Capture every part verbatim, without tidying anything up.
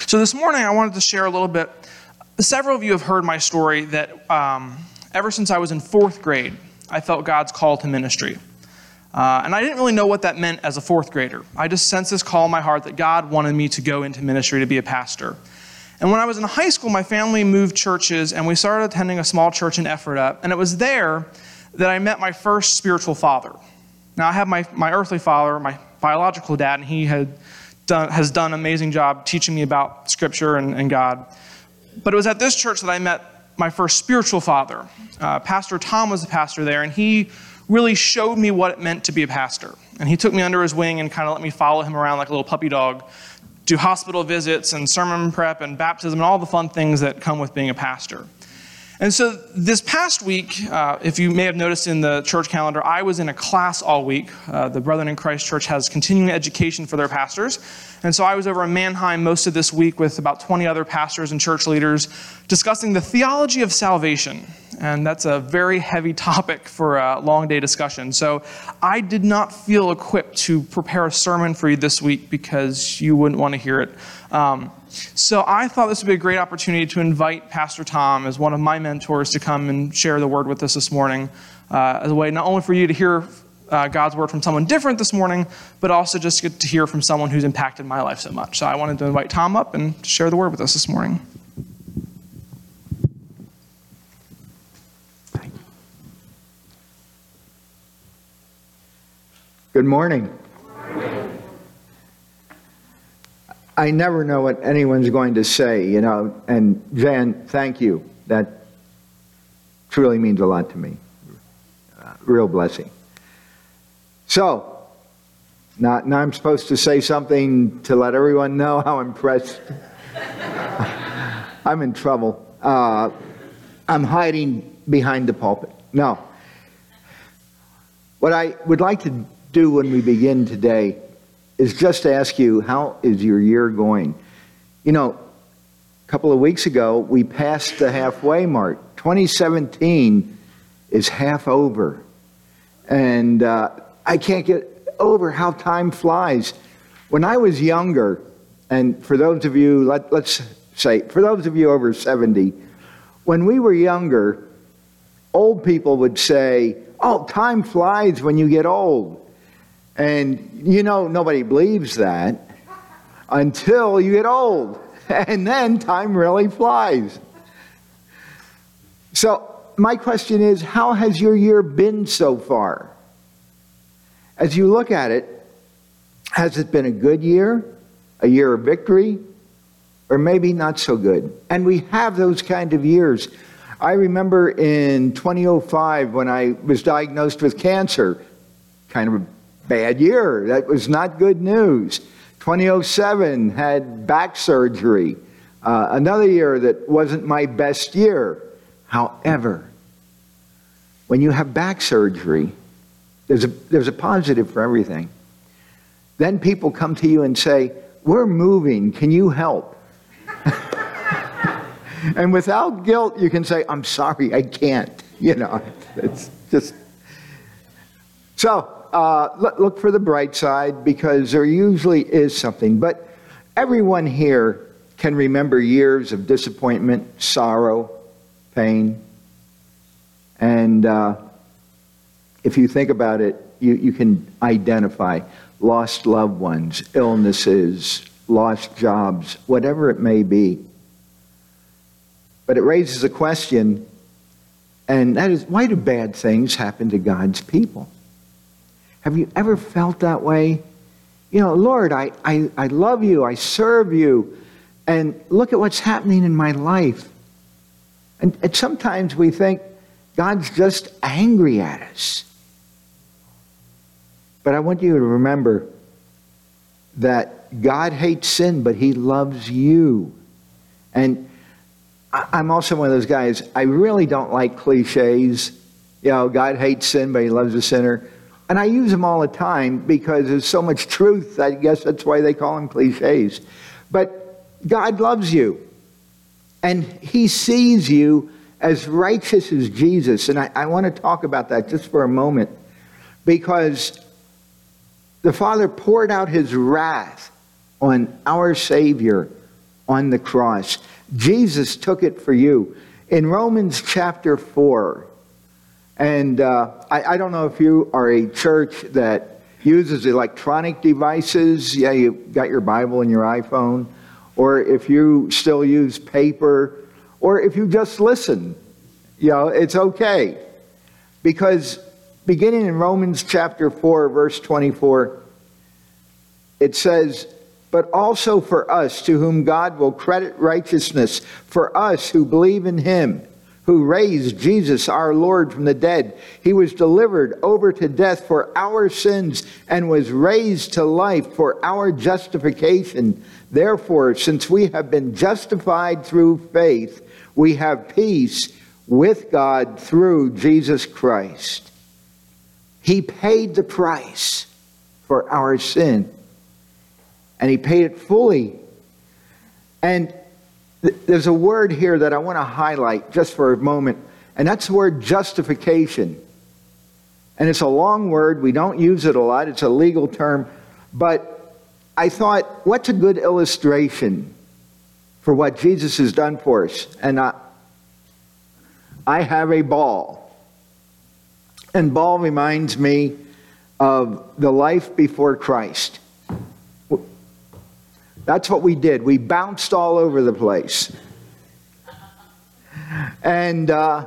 So this morning I wanted to share a little bit. Several of you have heard my story that um, ever since I was in fourth grade, I felt God's call to ministry. Uh, and I didn't really know what that meant as a fourth grader. I just sensed this call in my heart that God wanted me to go into ministry to be a pastor. And when I was in high school, my family moved churches, and we started attending a small church in Ephrata. And it was there that I met my first spiritual father. Now, I have my, my earthly father, my biological dad, and he had done, has done an amazing job teaching me about Scripture and, and God. But it was at this church that I met my first spiritual father. Uh, Pastor Tom was the pastor there, and he really showed me what it meant to be a pastor. And he took me under his wing and kind of let me follow him around like a little puppy dog, do hospital visits and sermon prep and baptism and all the fun things that come with being a pastor. And so this past week, uh, if you may have noticed in the church calendar, I was in a class all week. Uh, the Brethren in Christ Church has continuing education for their pastors. And so I was over in Mannheim most of this week with about twenty other pastors and church leaders discussing the theology of salvation. And that's a very heavy topic for a long day discussion. So I did not feel equipped to prepare a sermon for you this week because you wouldn't want to hear it. Um, so I thought this would be a great opportunity to invite Pastor Tom as one of my mentors to come and share the word with us this morning uh, as a way not only for you to hear uh, God's word from someone different this morning, but also just get to hear from someone who's impacted my life so much. So I wanted to invite Tom up and share the word with us this morning. Good morning. I never know what anyone's going to say, you know, and Jan, thank you. That truly means a lot to me. Uh, real blessing. So, now, now I'm supposed to say something to let everyone know how impressed. I'm in trouble. Uh, I'm hiding behind the pulpit. No. What I would like to do when we begin today is just to ask you, how is your year going? You know, a couple of weeks ago, we passed the halfway mark. twenty seventeen is half over. And uh, I can't get over how time flies. When I was younger, and for those of you, let, let's say, for those of you over seventy, when we were younger, old people would say, oh, time flies when you get old. And, you know, nobody believes that until you get old. And then time really flies. So my question is, how has your year been so far? As you look at it, has it been a good year, a year of victory, or maybe not so good? And we have those kind of years. I remember in twenty oh five when I was diagnosed with cancer, kind of a bad year. That was not good news. twenty oh seven had back surgery. Uh, another year that wasn't my best year. However, when you have back surgery, there's a, there's a positive for everything. Then people come to you and say, we're moving, can you help? And without guilt, you can say, I'm sorry, I can't. You know, it's just... So, Uh, look, look for the bright side, because there usually is something. But everyone here can remember years of disappointment, sorrow, pain. And uh, if you think about it, you, you can identify lost loved ones, illnesses, lost jobs, whatever it may be. But it raises a question, and that is, why do bad things happen to God's people? Have you ever felt that way? You know, Lord, I, I, I love you, I serve you, and look at what's happening in my life. And, and sometimes we think God's just angry at us. But I want you to remember that God hates sin, but he loves you. And I, I'm also one of those guys, I really don't like cliches. You know, God hates sin, but he loves the sinner. And I use them all the time because there's so much truth. I guess that's why they call them cliches. But God loves you. And he sees you as righteous as Jesus. And I, I want to talk about that just for a moment. Because the Father poured out his wrath on our Savior on the cross. Jesus took it for you. In Romans chapter four, and uh, I, I don't know if you are a church that uses electronic devices. Yeah, you got your Bible and your iPhone. Or if you still use paper. Or if you just listen. You know, it's okay. Because beginning in Romans chapter four, verse twenty-four, it says, "But also for us, to whom God will credit righteousness, for us who believe in him, who raised Jesus our Lord from the dead. He was delivered over to death for our sins and was raised to life for our justification. Therefore, since we have been justified through faith, we have peace with God through Jesus Christ." He paid the price for our sin. And he paid it fully. And th- there's a word here that I want to highlight just for a moment. And that's the word justification. And it's a long word. We don't use it a lot. It's a legal term. But I thought, what's a good illustration for what Jesus has done for us? And I, I have a ball. And ball reminds me of the life before Christ. That's what we did. We bounced all over the place. And uh,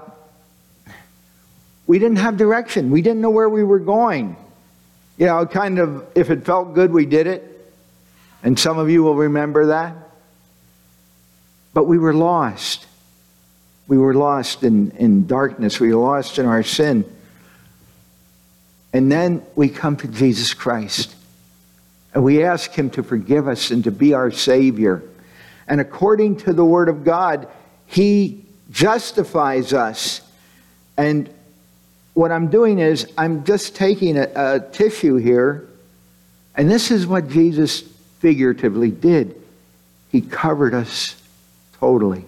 we didn't have direction. We didn't know where we were going. You know, kind of, if it felt good, we did it. And some of you will remember that. But we were lost. We were lost in, in darkness. We were lost in our sin. And then we come to Jesus Christ. And we ask him to forgive us and to be our Savior. And according to the Word of God, he justifies us. And what I'm doing is I'm just taking a, a tissue here. And this is what Jesus figuratively did. He covered us totally.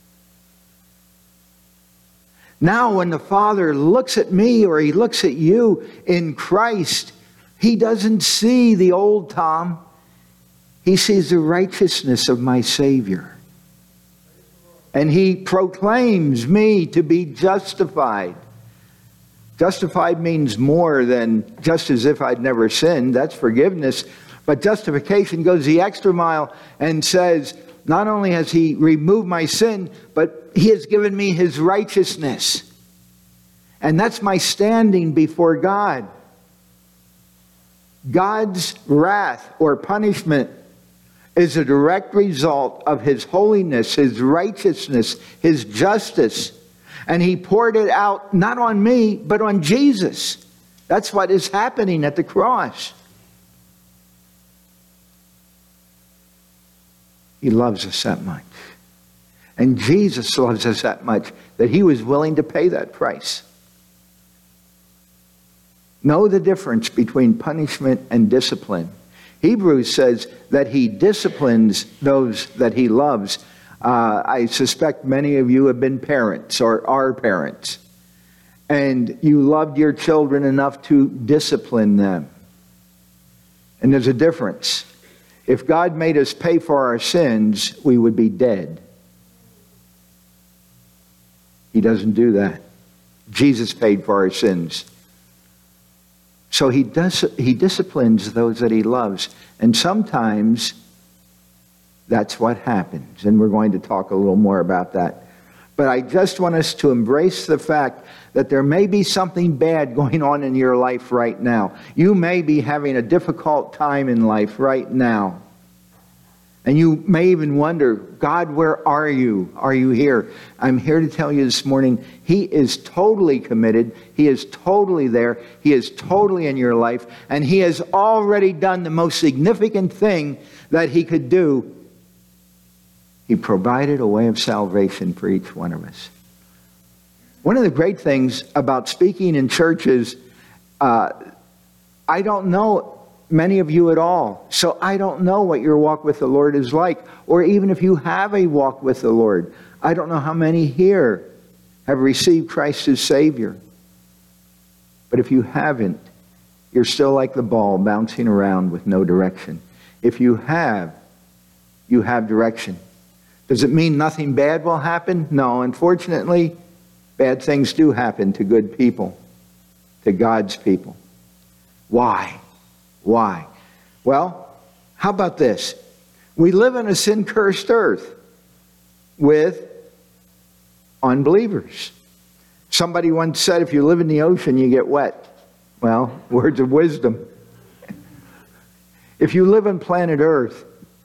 Now when the Father looks at me or he looks at you in Christ, he doesn't see the old Tom. He sees the righteousness of my Savior. And he proclaims me to be justified. Justified means more than just as if I'd never sinned. That's forgiveness. But justification goes the extra mile and says, not only has he removed my sin, but he has given me his righteousness. And that's my standing before God. God's wrath or punishment is a direct result of his holiness, his righteousness, his justice. And he poured it out not on me, but on Jesus. That's what is happening at the cross. He loves us that much. And Jesus loves us that much that he was willing to pay that price. Know the difference between punishment and discipline. Hebrews says that he disciplines those that he loves. Uh, I suspect many of you have been parents or are parents. And you loved your children enough to discipline them. And there's a difference. If God made us pay for our sins, we would be dead. He doesn't do that. Jesus paid for our sins. So he does, he disciplines those that he loves. And sometimes that's what happens. And we're going to talk a little more about that. But I just want us to embrace the fact that there may be something bad going on in your life right now. You may be having a difficult time in life right now. And you may even wonder, God, where are you? Are you here? I'm here to tell you this morning, he is totally committed. He is totally there. He is totally in your life. And he has already done the most significant thing that he could do. He provided a way of salvation for each one of us. One of the great things about speaking in churches, uh, I don't know many of you at all. So I don't know what your walk with the Lord is like. Or even if you have a walk with the Lord, I don't know how many here have received Christ as Savior. But if you haven't, you're still like the ball bouncing around with no direction. If you have, you have direction. Does it mean nothing bad will happen? No, unfortunately, bad things do happen to good people, to God's people. Why? Why? Well, how about this? We live in a sin-cursed earth with unbelievers. Somebody once said, if you live in the ocean, you get wet. Well, words of wisdom. If you live on planet Earth,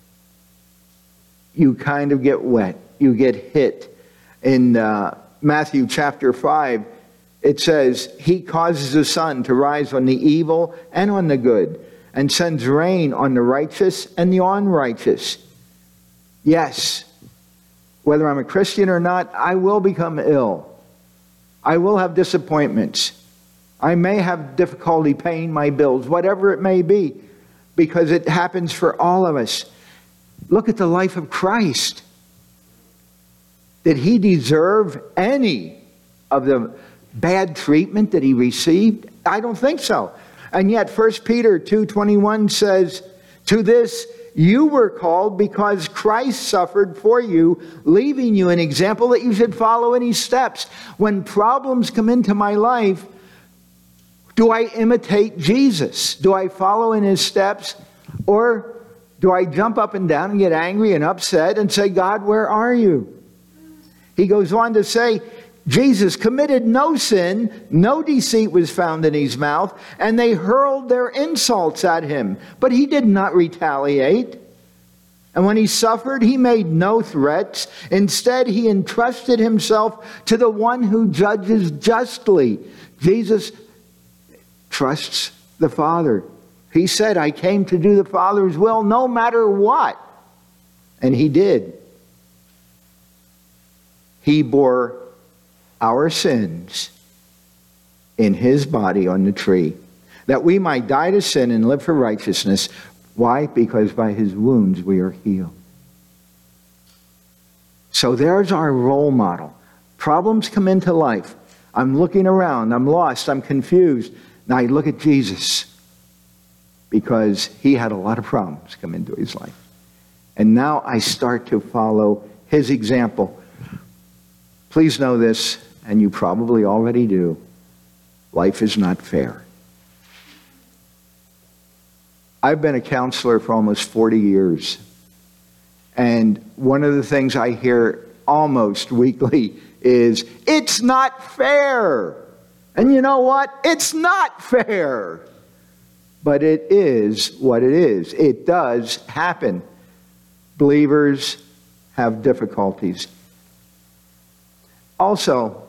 you kind of get wet. You get hit. In uh, Matthew chapter five, it says, he causes the sun to rise on the evil and on the good, and sends rain on the righteous and the unrighteous. Yes, whether I'm a Christian or not, I will become ill. I will have disappointments. I may have difficulty paying my bills, whatever it may be, because it happens for all of us. Look at the life of Christ. Did he deserve any of the bad treatment that he received? I don't think so. And yet First Peter two twenty-one says, to this you were called because Christ suffered for you, leaving you an example that you should follow in his steps. When problems come into my life, do I imitate Jesus? Do I follow in his steps? Or do I jump up and down and get angry and upset and say, God, where are you? He goes on to say, Jesus committed no sin, no deceit was found in his mouth, and they hurled their insults at him. But he did not retaliate. And when he suffered, he made no threats. Instead, he entrusted himself to the one who judges justly. Jesus trusts the Father. He said, I came to do the Father's will no matter what. And he did. He bore our sins in his body on the tree, that we might die to sin and live for righteousness. Why? Because by his wounds we are healed. So there's our role model. Problems come into life. I'm looking around. I'm lost. I'm confused. Now I look at Jesus, because he had a lot of problems come into his life. And now I start to follow his example. Please know this, and you probably already do. Life is not fair. I've been a counselor for almost forty years. And one of the things I hear almost weekly is, it's not fair. And you know what? It's not fair. But it is what it is. It does happen. Believers have difficulties. Also,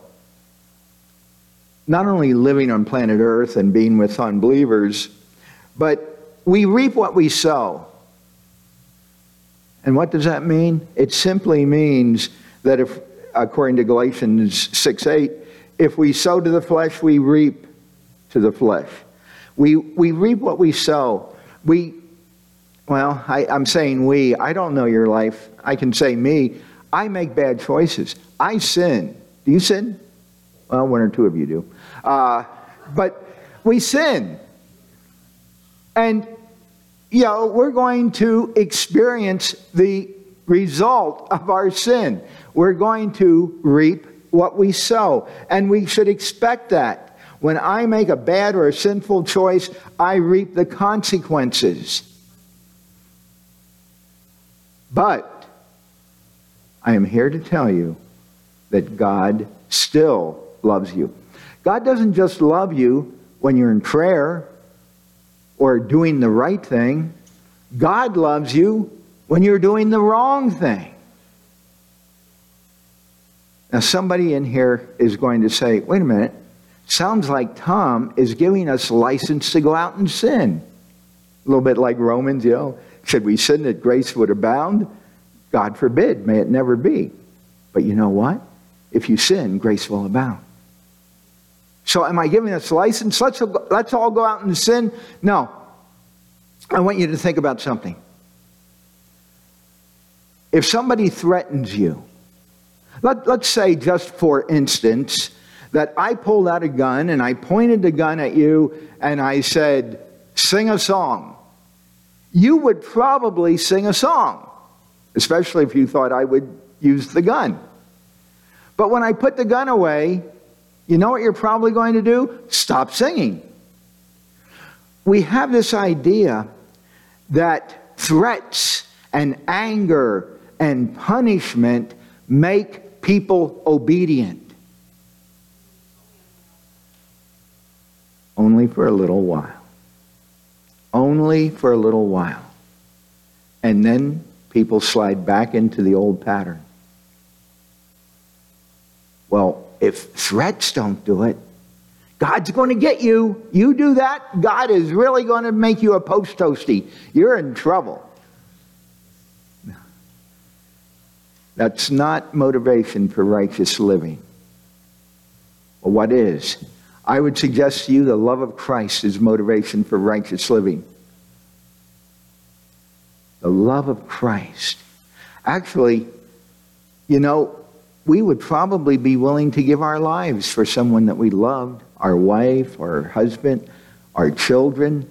not only living on planet Earth and being with unbelievers, but we reap what we sow. And what does that mean? It simply means that if, according to Galatians six eight, if we sow to the flesh, we reap to the flesh. We, we reap what we sow. We, well, I, I'm saying we. I don't know your life. I can say me. I make bad choices. I sin. Do you sin? Well, one or two of you do. Uh, but we sin. And, you know, we're going to experience the result of our sin. We're going to reap what we sow. And we should expect that. When I make a bad or a sinful choice, I reap the consequences. But I am here to tell you that God still loves you. God doesn't just love you when you're in prayer or doing the right thing. God loves you when you're doing the wrong thing. Now, somebody in here is going to say, wait a minute, sounds like Tom is giving us license to go out and sin. A little bit like Romans, you know, should we sin that grace would abound? God forbid, may it never be. But you know what? If you sin, grace will abound. So am I giving us license? Let's, let's all go out and sin? No. I want you to think about something. If somebody threatens you, let, let's say just for instance, that I pulled out a gun and I pointed the gun at you and I said, sing a song. You would probably sing a song, especially if you thought I would use the gun. But when I put the gun away, you know what you're probably going to do? Stop singing. We have this idea that threats and anger and punishment make people obedient. Only for a little while. Only for a little while. And then people slide back into the old pattern. Well, if threats don't do it, God's going to get you. You do that, God is really going to make you a post toasty. You're in trouble. That's not motivation for righteous living. Well, what is? I would suggest to you the love of Christ is motivation for righteous living. The love of Christ. Actually, you know, we would probably be willing to give our lives for someone that we loved, our wife, our husband, our children.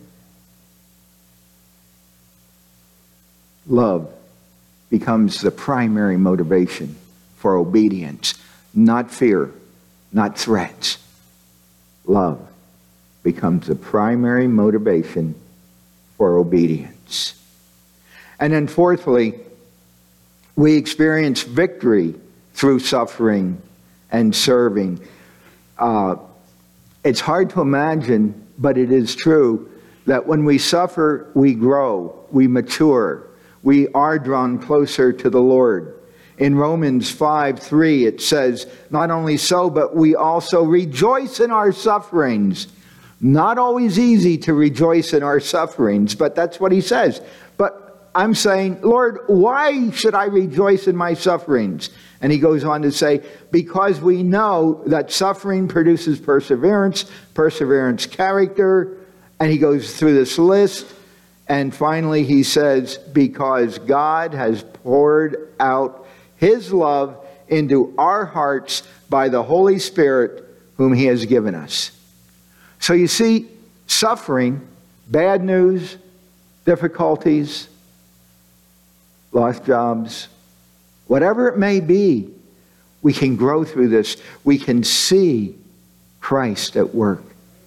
Love becomes the primary motivation for obedience, not fear, not threats. Love becomes the primary motivation for obedience. And then fourthly, we experience victory through suffering and serving. Uh, it's hard to imagine, but it is true, that when we suffer, we grow, we mature, we are drawn closer to the Lord. In Romans five three, it says, not only so, but we also rejoice in our sufferings. Not always easy to rejoice in our sufferings, but that's what he says. But I'm saying, Lord, why should I rejoice in my sufferings? And he goes on to say, because we know that suffering produces perseverance, perseverance character, and he goes through this list. And finally he says, because God has poured out his love into our hearts by the Holy Spirit whom he has given us. So you see, suffering, bad news, difficulties, lost jobs, whatever it may be, we can grow through this. We can see Christ at work.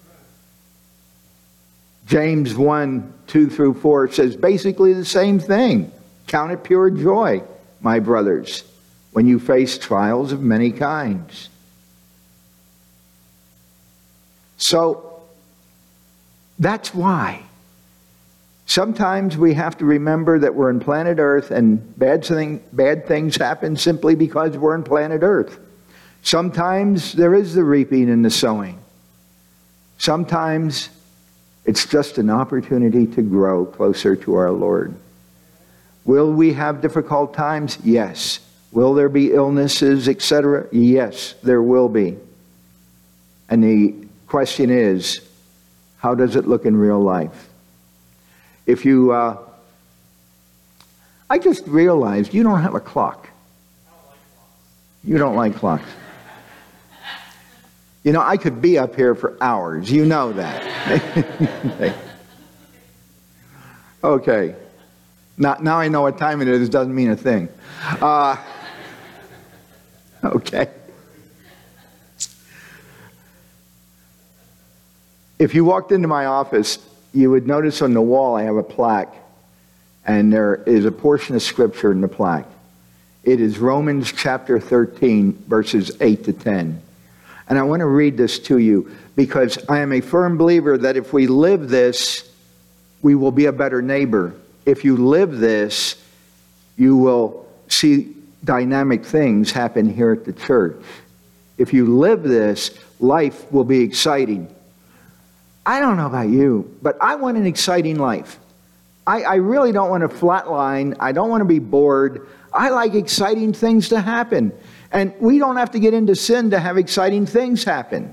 James one, two through four says basically the same thing. Count it pure joy, my brothers, when you face trials of many kinds. So, that's why. Sometimes we have to remember that we're in planet Earth and bad, thing, bad things happen simply because we're in planet Earth. Sometimes there is the reaping and the sowing. Sometimes it's just an opportunity to grow closer to our Lord. Will we have difficult times? Yes. Will there be illnesses, et cetera? Yes, there will be. And the question is, how does it look in real life? If you, uh, I just realized you don't have a clock. You don't like clocks. You know, I could be up here for hours. You know that. Okay. Now, now I know what time it is. Doesn't mean a thing. Uh, okay. If you walked into my office, you would notice on the wall I have a plaque, and there is a portion of Scripture in the plaque. It is Romans chapter thirteen, verses eight to ten. And I want to read this to you because I am a firm believer that if we live this, we will be a better neighbor. If you live this, you will see dynamic things happen here at the church. If you live this, life will be exciting. I don't know about you, but I want an exciting life. I, I really don't want to flatline. I don't want to be bored. I like exciting things to happen. And we don't have to get into sin to have exciting things happen.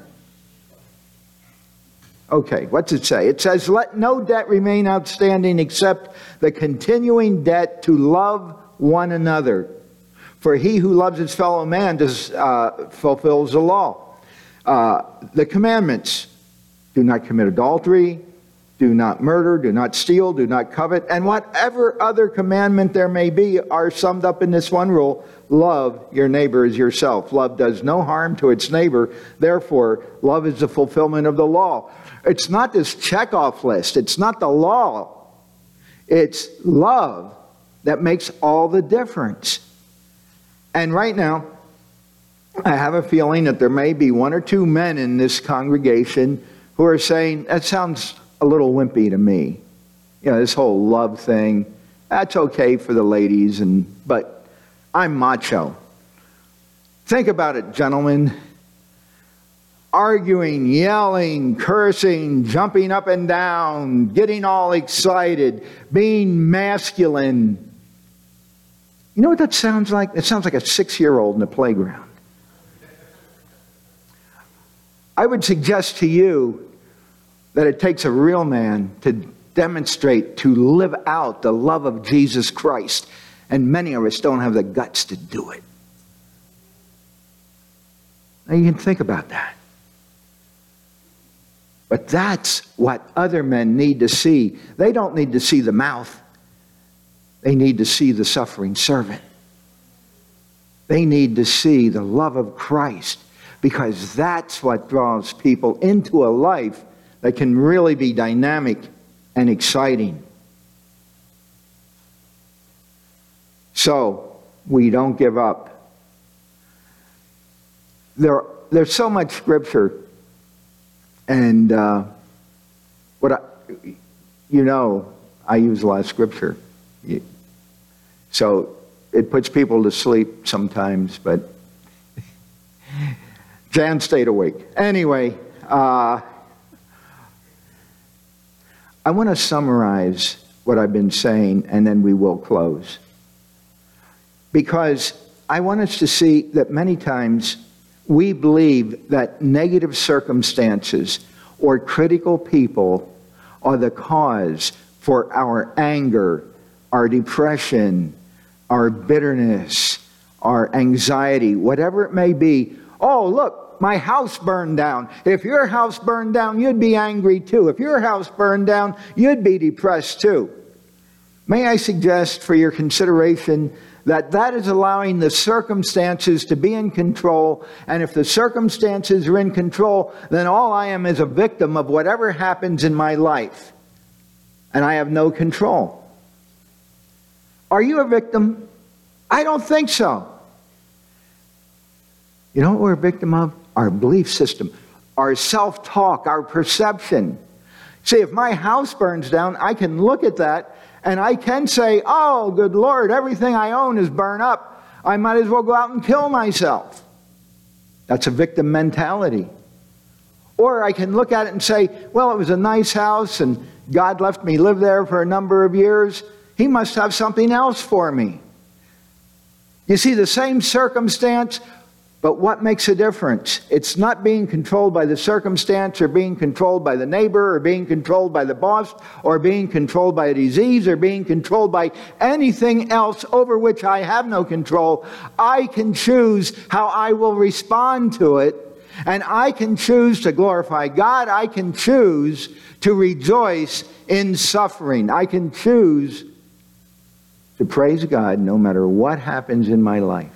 Okay, what's it say? It says, let no debt remain outstanding except the continuing debt to love one another. For he who loves his fellow man does, uh, fulfills the law. Uh, the commandments: do not commit adultery, do not murder, do not steal, do not covet, and whatever other commandment there may be are summed up in this one rule: love your neighbor as yourself. Love does no harm to its neighbor. Therefore, love is the fulfillment of the law. It's not this checkoff list. It's not the law. It's love that makes all the difference. And right now, I have a feeling that there may be one or two men in this congregation who are saying, that sounds a little wimpy to me. You know, this whole love thing, that's okay for the ladies, and but I'm macho. Think about it, gentlemen. Arguing, yelling, cursing, jumping up and down, getting all excited, being masculine. You know what that sounds like? It sounds like a six-year-old in the playground. I would suggest to you that it takes a real man to demonstrate, to live out the love of Jesus Christ. And many of us don't have the guts to do it. Now you can think about that. But that's what other men need to see. They don't need to see the mouth. They need to see the suffering servant. They need to see the love of Christ, because that's what draws people into a life that can really be dynamic and exciting. So, we don't give up. There, there's so much scripture, and uh, what I, you know, I use a lot of scripture. So, it puts people to sleep sometimes, but Jan stayed awake. Anyway, uh, I want to summarize what I've been saying, and then we will close. Because I want us to see that many times we believe that negative circumstances or critical people are the cause for our anger, our depression, our bitterness, our anxiety, whatever it may be. Oh, look, my house burned down. If your house burned down, you'd be angry too. If your house burned down, you'd be depressed too. May I suggest for your consideration that that is allowing the circumstances to be in control, and if the circumstances are in control, then all I am is a victim of whatever happens in my life, and I have no control. Are you a victim? I don't think so. You know what we're a victim of? Our belief system, our self-talk, our perception. See, if my house burns down, I can look at that and I can say, oh, good Lord, everything I own is burned up. I might as well go out and kill myself. That's a victim mentality. Or I can look at it and say, well, it was a nice house and God left me live there for a number of years. He must have something else for me. You see, the same circumstance, but what makes a difference? It's not being controlled by the circumstance, or being controlled by the neighbor, or being controlled by the boss, or being controlled by a disease, or being controlled by anything else over which I have no control. I can choose how I will respond to it, and I can choose to glorify God. I can choose to rejoice in suffering. I can choose to praise God no matter what happens in my life.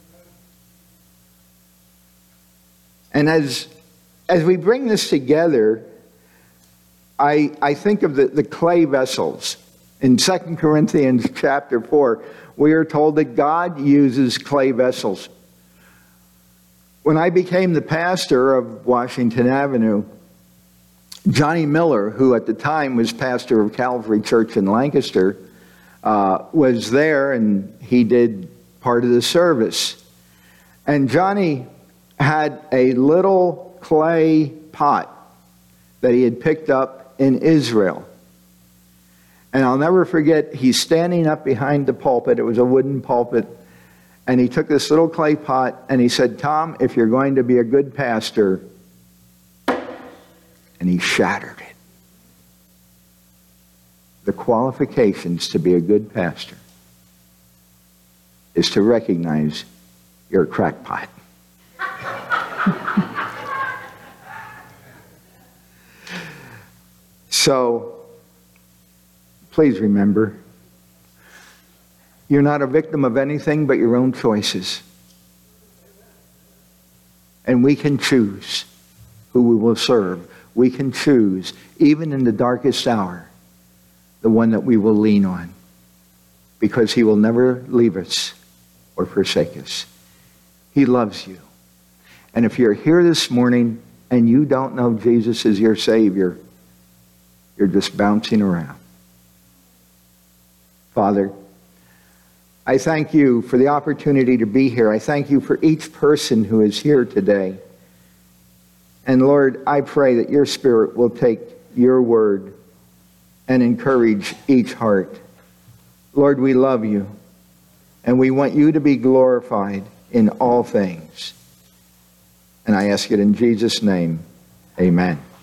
And as, as we bring this together, I, I think of the, the clay vessels. In Second Corinthians chapter four, we are told that God uses clay vessels. When I became the pastor of Washington Avenue, Johnny Miller, who at the time was pastor of Calvary Church in Lancaster, uh, was there, and he did part of the service. And Johnny had a little clay pot that he had picked up in Israel. And I'll never forget, he's standing up behind the pulpit. It was a wooden pulpit. And he took this little clay pot and he said, Tom, if you're going to be a good pastor, and he shattered it. The qualifications to be a good pastor is to recognize you're a crackpot. So, please remember, you're not a victim of anything but your own choices. And we can choose who we will serve. We can choose, even in the darkest hour, the one that we will lean on. Because he will never leave us or forsake us. He loves you. And if you're here this morning and you don't know Jesus as your Savior, you're just bouncing around. Father, I thank you for the opportunity to be here. I thank you for each person who is here today. And Lord, I pray that your Spirit will take your word and encourage each heart. Lord, we love you, and we want you to be glorified in all things. And I ask it in Jesus' name, amen.